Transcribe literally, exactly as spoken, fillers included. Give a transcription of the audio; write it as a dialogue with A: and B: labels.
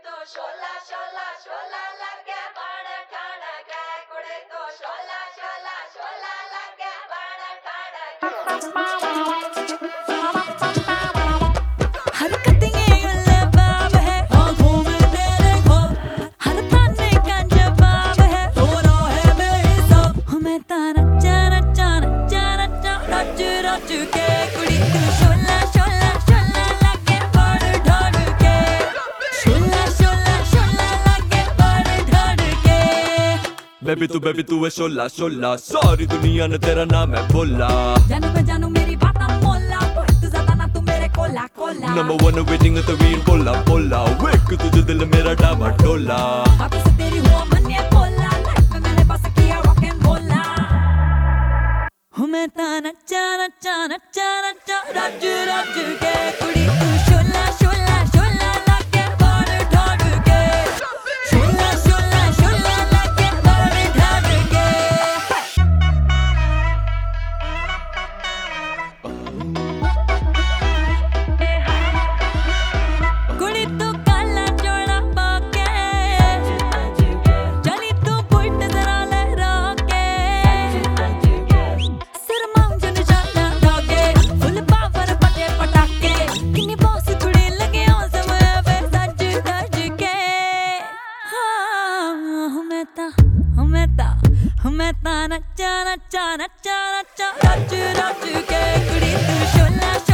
A: तू शोला शोला शोला लगे बड़ ठाड़ के कुड़ी तू शोला शोला शोला लगे बड़ ठाड़
B: बेबी तू बेबी तू है शोला शोला, सारी दुनिया ने तेरा नाम है बोला।
A: जानू मैं जानू मेरी बात ना मोला, तो तू ज्यादा ना तू मेरे कोला कोला।
B: नंबर वन वेटिंग तो वीर बोला बोला, वेक तुझे दिल मेरा डामा डोला।
A: बातों से तेरी हुआ मन ये बोला, लाइफ में मैंने बस किया रॉक एंड बोला। हूँ मैं ता नच्चा नच्चा नच्चा नच्चा रज रज के कुड़ी तू शोला शोला शोला लगे बड़ ठाड़ के। शोला शोला शोला लगे बड़ ठाड़ के। कुड़ी तू काला जोड़ा पाके, चली तू पुट जरा लहरा के। सरमाऊं जो निशाना धागे, फुल पावर बटे पटाके। किन्नी बॉस कुड़ी लगे औसम वे सज धज के। हाँ हूँ मैं ता हूँ मैं ता हूँ मैं ता नच्चा नच्चा नच्चा नच्चा रज रज के कुड़ी तू शोला